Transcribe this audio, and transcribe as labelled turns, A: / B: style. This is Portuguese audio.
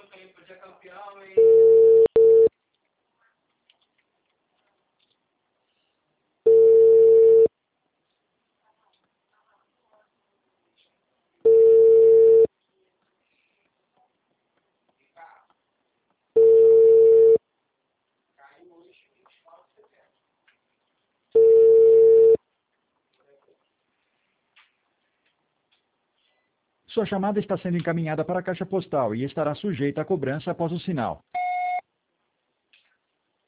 A: Sua chamada está sendo encaminhada para a caixa postal e estará sujeita a cobrança após o sinal.